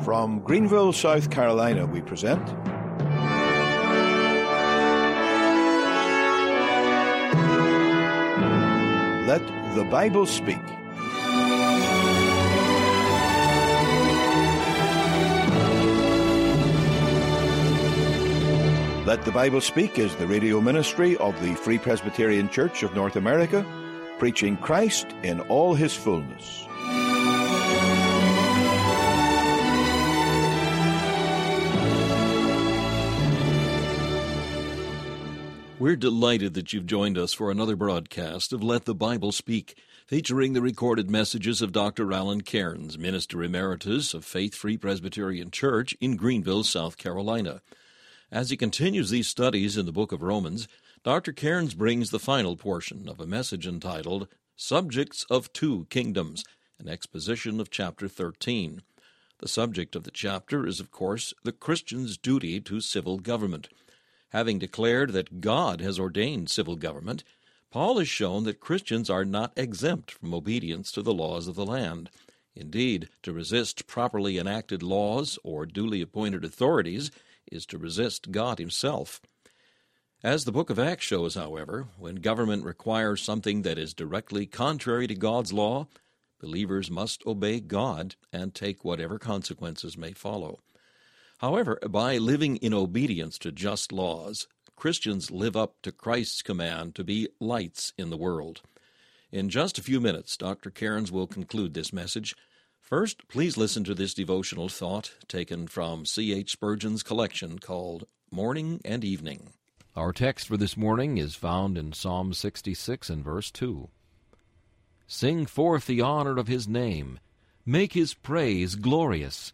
From Greenville, South Carolina, we present Let the Bible Speak. Let the Bible Speak is the radio ministry of the Free Presbyterian Church of North America, preaching Christ in all his fullness. We're delighted that you've joined us for another broadcast of Let the Bible Speak, featuring the recorded messages of Dr. Alan Cairns, Minister Emeritus of Faith Free Presbyterian Church in Greenville, South Carolina. As he continues these studies in the book of Romans, Dr. Cairns brings the final portion of a message entitled Subjects of Two Kingdoms, an exposition of chapter 13. The subject of the chapter is, of course, the Christian's duty to civil government. Having declared that God has ordained civil government, Paul has shown that Christians are not exempt from obedience to the laws of the land. Indeed, to resist properly enacted laws or duly appointed authorities is to resist God himself. As the book of Acts shows, however, when government requires something that is directly contrary to God's law, believers must obey God and take whatever consequences may follow. However, by living in obedience to just laws, Christians live up to Christ's command to be lights in the world. In just a few minutes, Dr. Cairns will conclude this message. First, please listen to this devotional thought taken from C.H. Spurgeon's collection called Morning and Evening. Our text for this morning is found in Psalm 66 and verse 2. Sing forth the honor of his name. Make his praise glorious.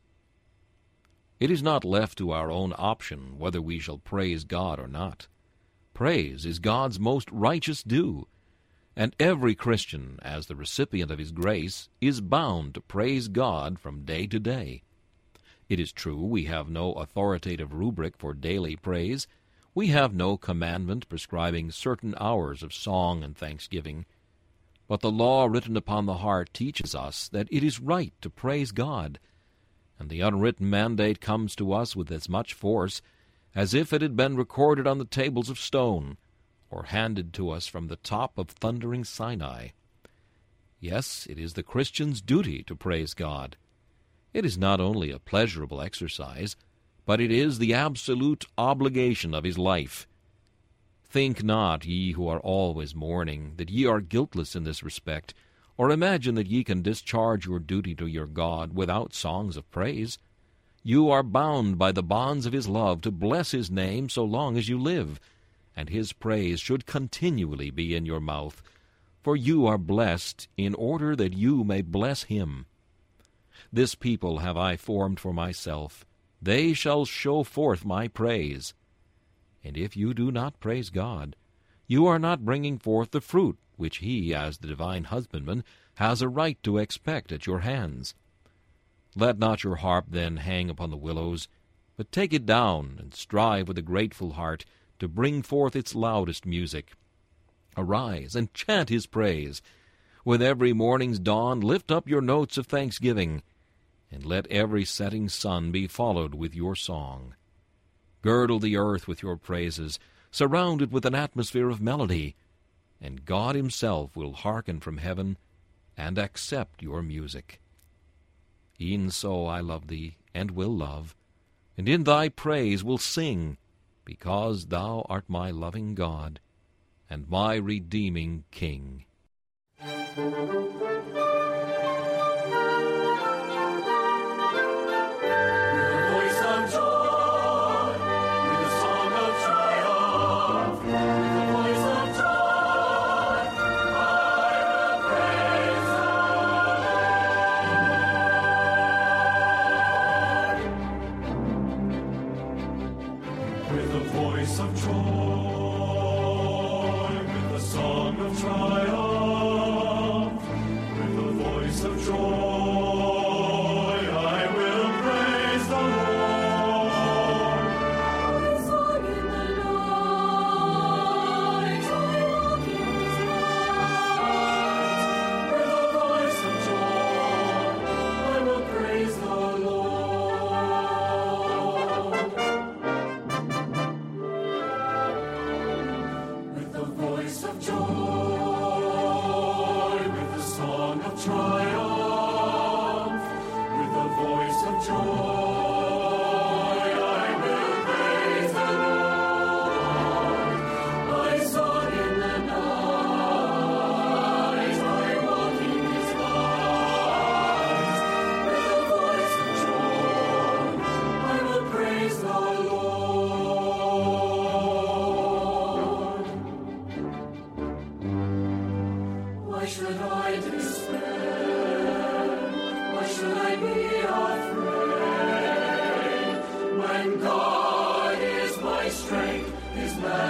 It is not left to our own option whether we shall praise God or not. Praise is God's most righteous due, and every Christian, as the recipient of his grace, is bound to praise God from day to day. It is true we have no authoritative rubric for daily praise. We have no commandment prescribing certain hours of song and thanksgiving. But the law written upon the heart teaches us that it is right to praise God, and the unwritten mandate comes to us with as much force as if it had been recorded on the tables of stone, or handed to us from the top of thundering Sinai. Yes, it is the Christian's duty to praise God. It is not only a pleasurable exercise, but it is the absolute obligation of his life. Think not, ye who are always mourning, that ye are guiltless in this respect, or imagine that ye can discharge your duty to your God without songs of praise. You are bound by the bonds of his love to bless his name so long as you live, and his praise should continually be in your mouth, for you are blessed in order that you may bless him. This people have I formed for myself. They shall show forth my praise. And if you do not praise God, you are not bringing forth the fruit which he, as the divine husbandman, has a right to expect at your hands. Let not your harp then hang upon the willows, but take it down and strive with a grateful heart to bring forth its loudest music. Arise and chant his praise. With every morning's dawn lift up your notes of thanksgiving, and let every setting sun be followed with your song. Girdle the earth with your praises, surround it with an atmosphere of melody, and God himself will hearken from heaven and accept your music. E'en so I love thee, and will love, and in thy praise will sing, because thou art my loving God, and my redeeming King.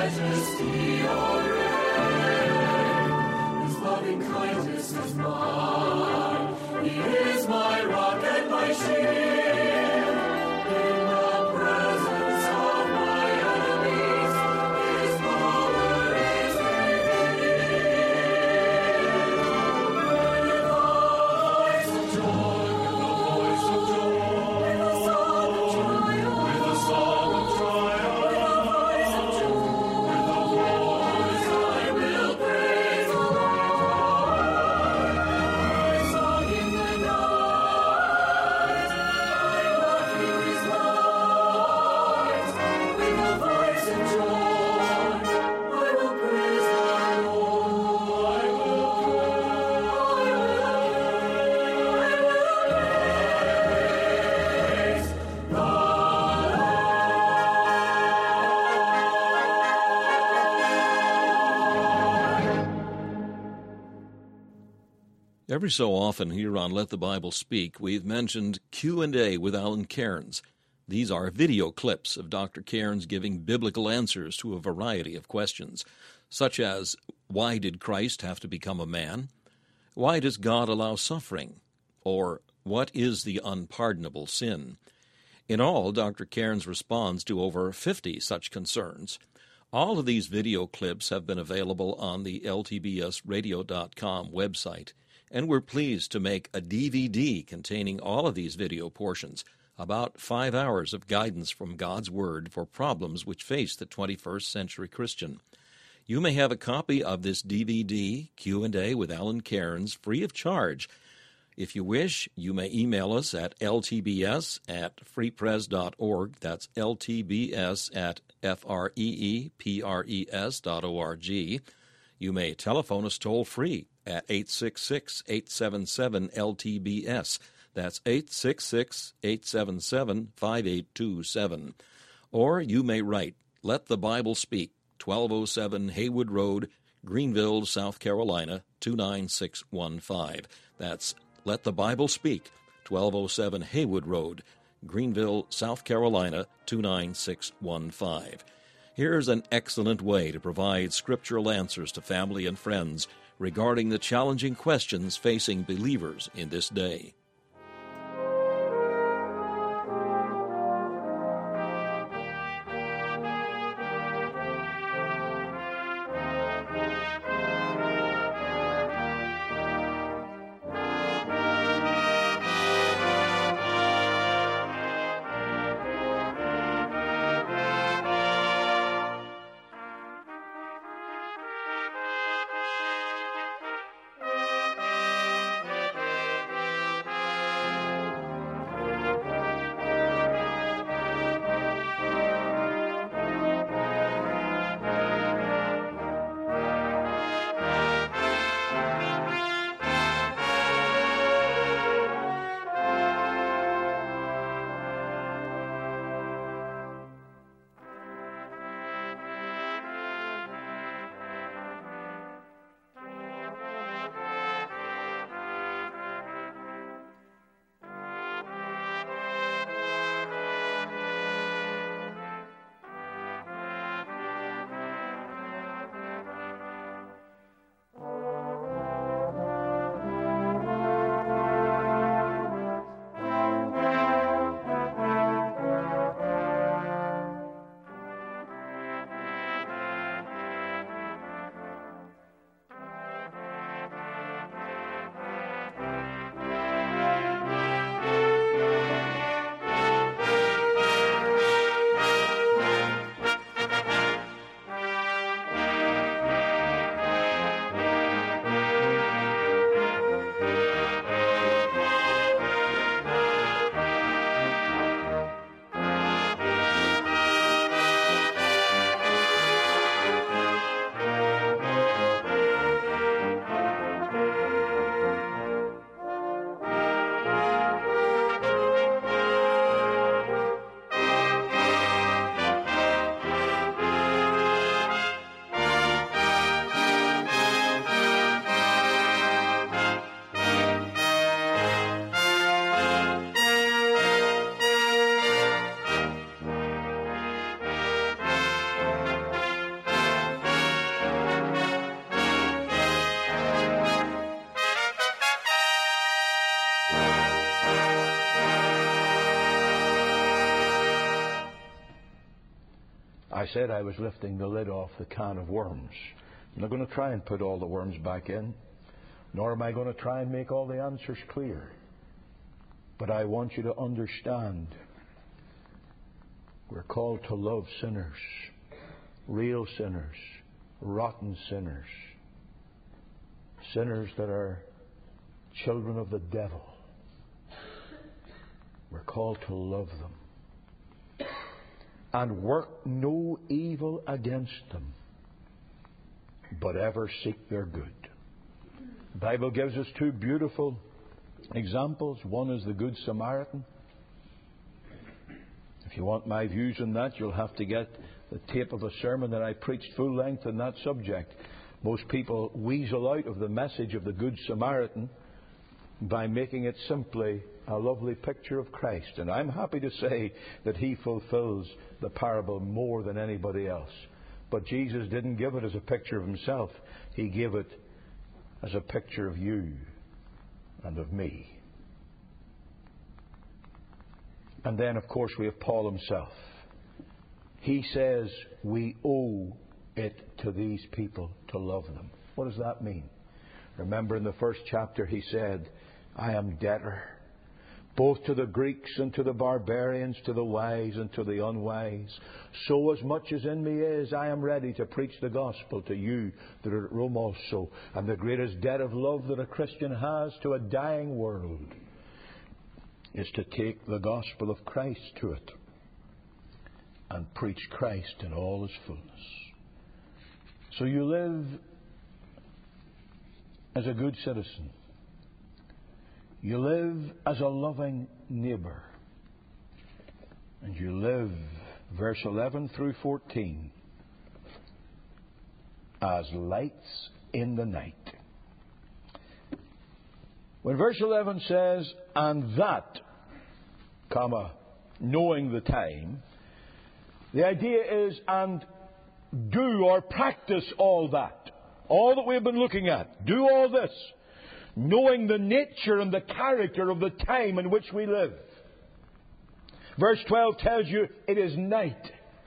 Every so often here on Let the Bible Speak, we've mentioned Q&A with Alan Cairns. These are video clips of Dr. Cairns giving biblical answers to a variety of questions, such as, why did Christ have to become a man? Why does God allow suffering? Or, what is the unpardonable sin? In all, Dr. Cairns responds to over 50 such concerns. All of these video clips have been available on the ltbsradio.com website, and we're pleased to make a DVD containing all of these video portions, about 5 hours of guidance from God's Word for problems which face the 21st century Christian. You may have a copy of this DVD, Q&A with Alan Cairns, free of charge. If you wish, you may email us at ltbs@freepres.org. That's ltbs@freepres.org. You may telephone us toll-free at 866-877-LTBS. That's 866-877-5827. Or you may write, Let the Bible Speak, 1207 Haywood Road, Greenville, South Carolina, 29615. That's Let the Bible Speak, 1207 Haywood Road, Greenville, South Carolina, 29615. Here's an excellent way to provide scriptural answers to family and friends regarding the challenging questions facing believers in this day. I said I was lifting the lid off the can of worms. I'm not going to try and put all the worms back in, nor am I going to try and make all the answers clear. But I want you to understand, we're called to love sinners, real sinners, rotten sinners, sinners that are children of the devil. We're called to love them and work no evil against them, but ever seek their good. The Bible gives us two beautiful examples. One is the Good Samaritan. If you want my views on that, you'll have to get the tape of a sermon that I preached full length on that subject. Most people weasel out of the message of the Good Samaritan by making it simply a lovely picture of Christ. And I'm happy to say that he fulfills the parable more than anybody else. But Jesus didn't give it as a picture of himself. He gave it as a picture of you and of me. And then, of course, we have Paul himself. He says we owe it to these people to love them. What does that mean? Remember in the first chapter he said, I am debtor, both to the Greeks and to the barbarians, to the wise and to the unwise. So as much as in me is, I am ready to preach the gospel to you that are at Rome also. And the greatest debt of love that a Christian has to a dying world is to take the gospel of Christ to it and preach Christ in all his fullness. So you live as a good citizen. You live as a loving neighbour. And you live, verse 11 through 14, as lights in the night. When verse 11 says, and that, comma, knowing the time, the idea is, and do or practice all that. All that we've been looking at. Do all this. Knowing the nature and the character of the time in which we live. Verse 12 tells you it is night.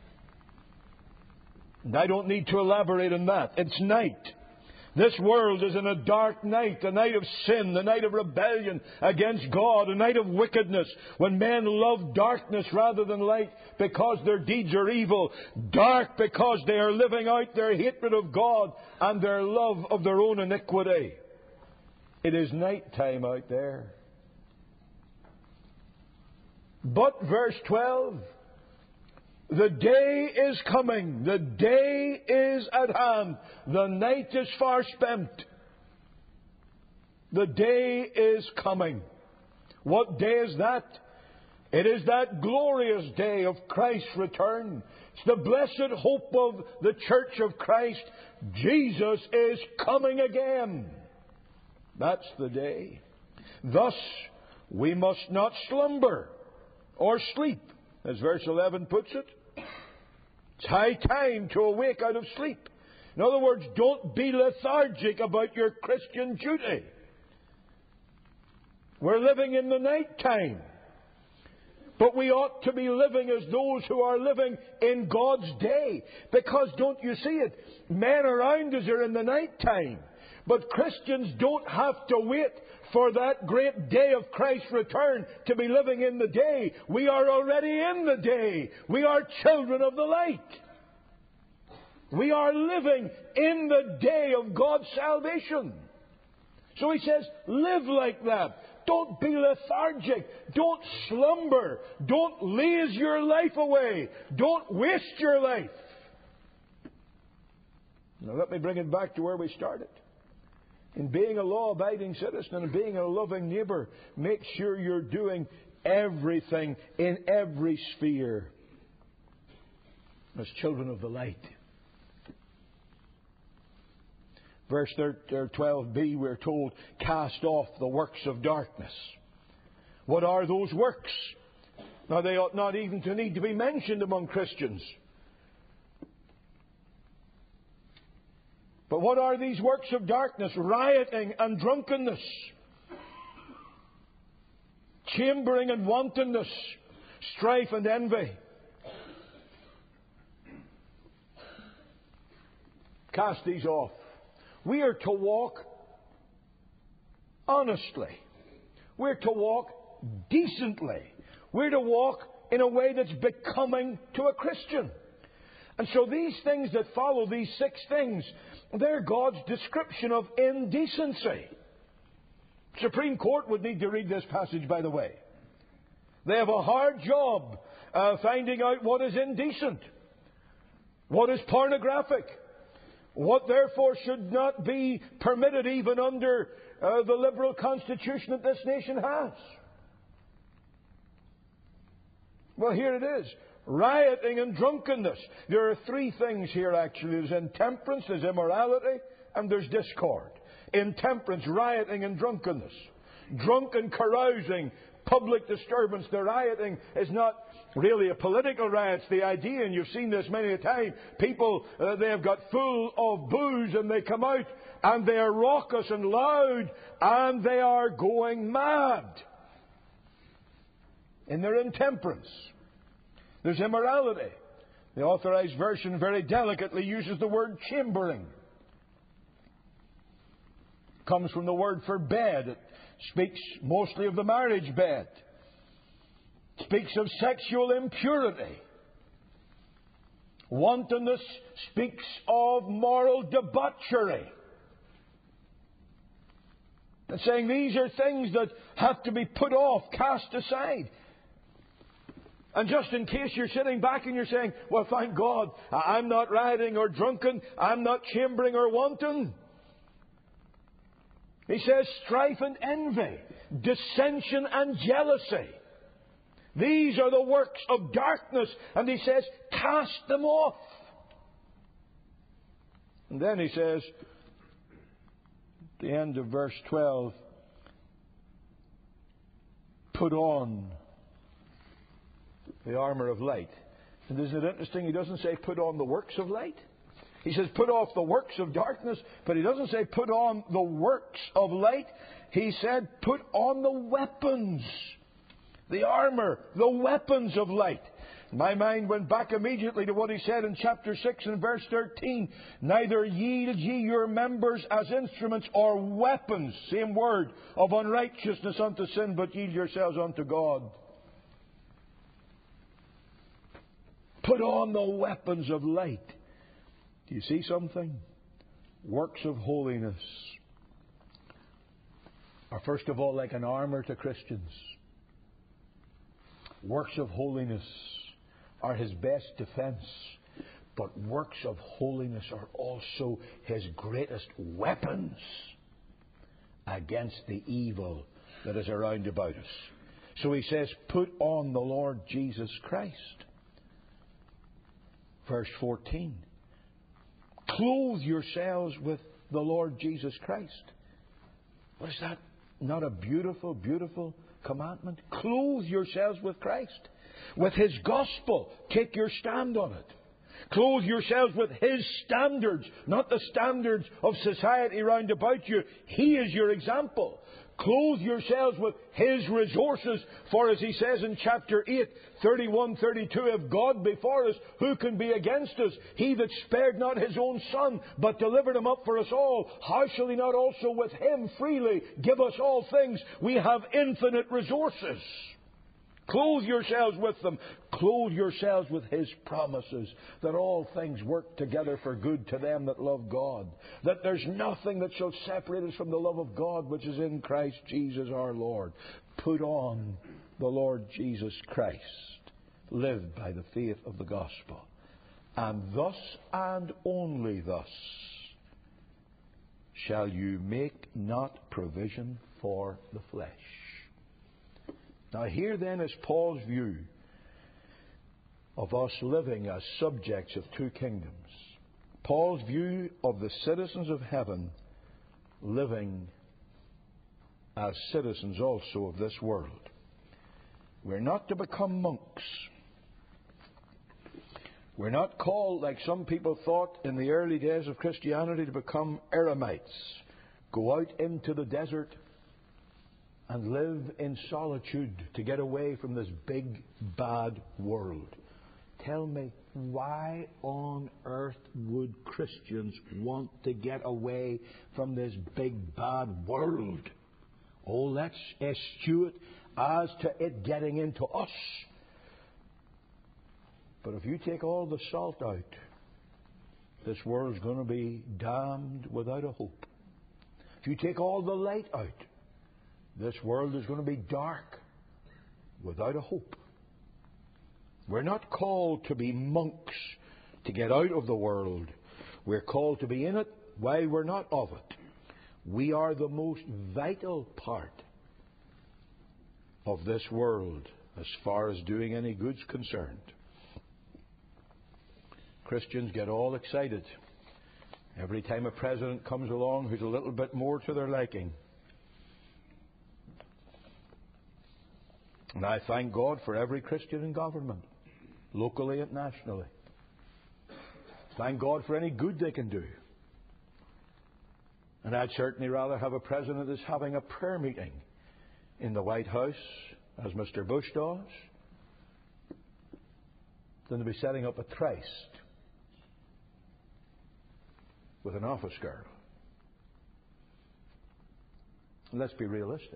And I don't need to elaborate on that. It's night. This world is in a dark night, a night of sin, a night of rebellion against God, a night of wickedness, when men love darkness rather than light because their deeds are evil, dark because they are living out their hatred of God and their love of their own iniquity. It is night time out there. But verse 12, the day is coming. The day is at hand. The night is far spent. The day is coming. What day is that? It is that glorious day of Christ's return. It's the blessed hope of the Church of Christ. Jesus is coming again. That's the day. Thus, we must not slumber or sleep, as verse 11 puts it. It's high time to awake out of sleep. In other words, don't be lethargic about your Christian duty. We're living in the night time. But we ought to be living as those who are living in God's day. Because, don't you see it? Men around us are in the night time. But Christians don't have to wait for that great day of Christ's return to be living in the day. We are already in the day. We are children of the light. We are living in the day of God's salvation. So he says, live like that. Don't be lethargic. Don't slumber. Don't laze your life away. Don't waste your life. Now let me bring it back to where we started. In being a law-abiding citizen and being a loving neighbour, make sure you're doing everything in every sphere as children of the light. Verse 12b, we're told, cast off the works of darkness. What are those works? Now, they ought not even to need to be mentioned among Christians. But what are these works of darkness? Rioting and drunkenness, chambering and wantonness, strife and envy, Cast these off. We are to walk honestly. We're to walk decently. We're to walk in a way that's becoming to a Christian. And so these things that follow, these 6 things, they're God's description of indecency. Supreme Court would need to read this passage, by the way. They have a hard job finding out what is indecent, what is pornographic, what therefore should not be permitted even under the liberal constitution that this nation has. Well, here it is. Rioting and drunkenness. There are 3 things here actually. There's intemperance, there's immorality, and there's discord. Intemperance, rioting and drunkenness. Drunken carousing, public disturbance. The rioting is not really a political riot. It's the idea, and you've seen this many a time, people, they have got full of booze and they come out and they are raucous and loud and they are going mad in their intemperance. There's immorality. The Authorized Version very delicately uses the word chambering. It comes from the word for bed. It speaks mostly of the marriage bed. It speaks of sexual impurity. Wantonness speaks of moral debauchery. It's saying these are things that have to be put off, cast aside. And just in case you're sitting back and you're saying, well, thank God, I'm not rioting or drunken, I'm not chambering or wanton. He says strife and envy, dissension and jealousy. These are the works of darkness. And he says, cast them off. And then he says, at the end of verse 12, put on the armour of light. And isn't it interesting? He doesn't say put on the works of light. He says put off the works of darkness, but he doesn't say put on the works of light. He said put on the weapons, the armour, the weapons of light. My mind went back immediately to what he said in chapter 6 and verse 13. Neither yield ye your members as instruments or weapons, same word, of unrighteousness unto sin, but yield yourselves unto God. Put on the weapons of light. Do you see something? Works of holiness are first of all like an armour to Christians. Works of holiness are his best defence. But works of holiness are also his greatest weapons against the evil that is around about us. So he says, put on the Lord Jesus Christ. Verse 14. Clothe yourselves with the Lord Jesus Christ. What is that? Not a beautiful, beautiful commandment? Clothe yourselves with Christ. With his gospel. Take your stand on it. Clothe yourselves with his standards, not the standards of society round about you. He is your example. Clothe yourselves with his resources, for as he says in chapter 8, 31, 32, if God be for us, who can be against us? He that spared not his own son, but delivered him up for us all, how shall he not also with him freely give us all things? We have infinite resources. Clothe yourselves with them. Clothe yourselves with his promises that all things work together for good to them that love God. That there's nothing that shall separate us from the love of God which is in Christ Jesus our Lord. Put on the Lord Jesus Christ. Live by the faith of the gospel. And thus and only thus shall you make not provision for the flesh. Now here then is Paul's view of us living as subjects of two kingdoms. Paul's view of the citizens of heaven living as citizens also of this world. We're not to become monks. We're not called, like some people thought in the early days of Christianity, to become eremites. Go out into the desert and live in solitude to get away from this big, bad world. Tell me, why on earth would Christians want to get away from this big bad world? Oh, let's eschew it as to it getting into us. But if you take all the salt out, this world's going to be damned without a hope. If you take all the light out, this world is going to be dark without a hope. We're not called to be monks to get out of the world. We're called to be in it while we're not of it. We are the most vital part of this world as far as doing any good's concerned. Christians get all excited every time a president comes along who's a little bit more to their liking. And I thank God for every Christian in government, locally and nationally. Thank God for any good they can do. And I'd certainly rather have a president that's having a prayer meeting in the White House, as Mr. Bush does, than to be setting up a tryst with an office girl. And let's be realistic.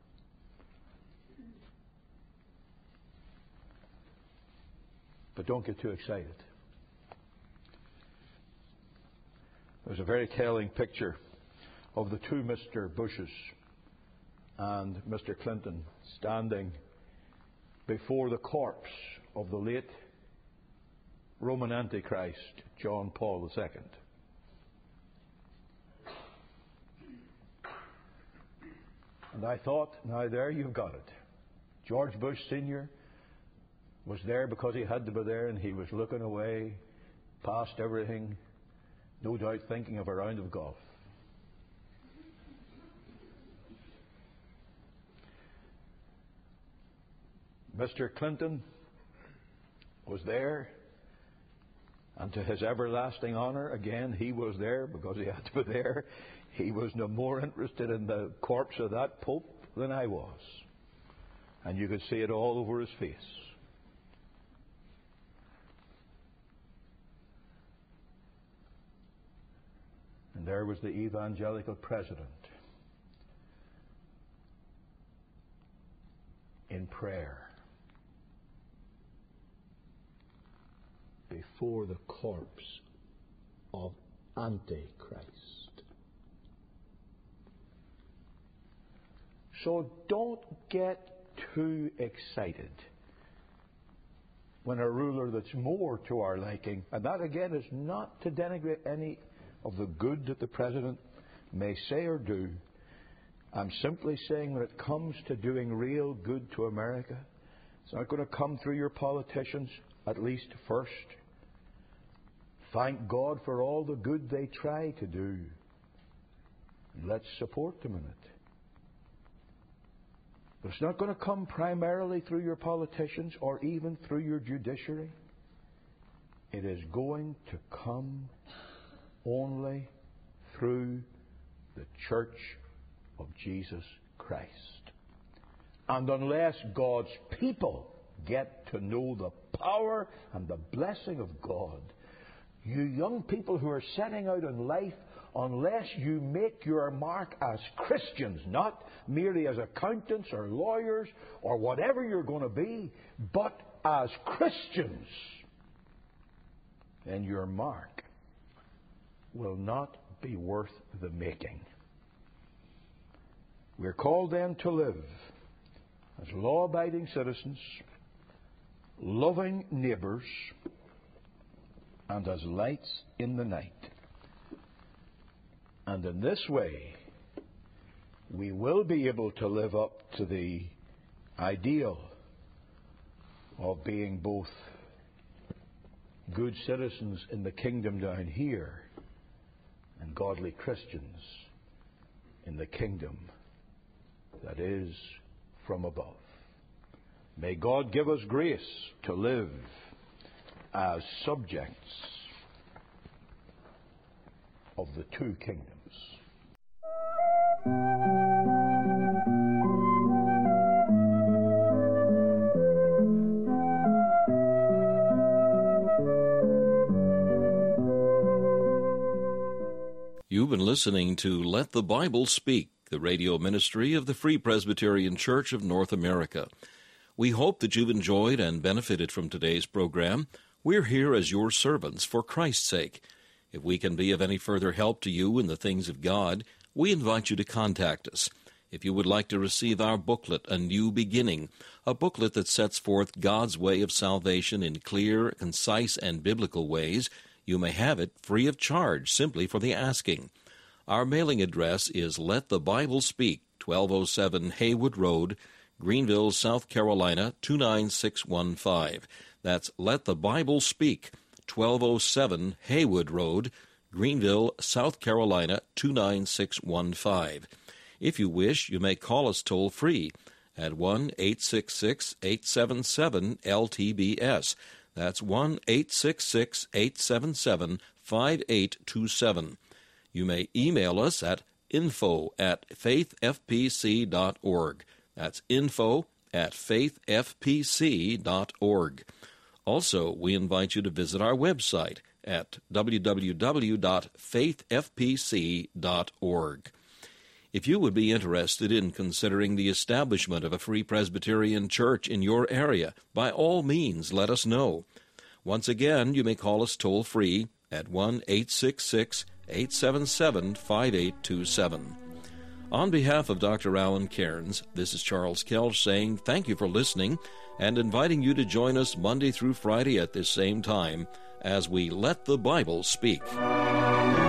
But don't get too excited. There's a very telling picture of the two Mr. Bushes and Mr. Clinton standing before the corpse of the late Roman Antichrist, John Paul II. And I thought, now there you've got it. George Bush Sr. was there because he had to be there, and he was looking away past everything, no doubt thinking of a round of golf. Mr. Clinton was there, and to his everlasting honour, again, he was there because he had to be there. He was no more interested in the corpse of that Pope than I was. And you could see it all over his face. And there was the evangelical president in prayer before the corpse of Antichrist. So don't get too excited when a ruler that's more to our liking, and that again is not to denigrate any of the good that the president may say or do. I'm simply saying when it comes to doing real good to America, it's not going to come through your politicians, at least first. Thank God for all the good they try to do. Let's support them in it. But it's not going to come primarily through your politicians or even through your judiciary. It is going to come only through the Church of Jesus Christ. And unless God's people get to know the power and the blessing of God, you young people who are setting out in life, unless you make your mark as Christians, not merely as accountants or lawyers or whatever you're going to be, but as Christians, then your mark will not be worth the making. We're called then to live as law-abiding citizens, loving neighbours, and as lights in the night. And in this way, we will be able to live up to the ideal of being both good citizens in the kingdom down here and godly Christians in the kingdom that is from above. May God give us grace to live as subjects of the two kingdoms. You've been listening to Let the Bible Speak, the radio ministry of the Free Presbyterian Church of North America. We hope that you've enjoyed and benefited from today's program. We're here as your servants for Christ's sake. If we can be of any further help to you in the things of God, we invite you to contact us. If you would like to receive our booklet, A New Beginning, a booklet that sets forth God's way of salvation in clear, concise, and biblical ways, you may have it free of charge simply for the asking. Our mailing address is Let the Bible Speak, 1207 Haywood Road, Greenville, South Carolina, 29615. That's Let the Bible Speak, 1207 Haywood Road, Greenville, South Carolina, 29615. If you wish, you may call us toll-free at 1-866-877-LTBS. That's 1-866-877-5827. You may email us at info@faithfpc.org. That's info@faithfpc.org. Also, we invite you to visit our website at www.faithfpc.org. If you would be interested in considering the establishment of a Free Presbyterian Church in your area, by all means let us know. Once again, you may call us toll-free at 1-866-877-5827. On behalf of Dr. Alan Cairns, this is Charles Kelch saying thank you for listening and inviting you to join us Monday through Friday at this same time as we Let the Bible Speak.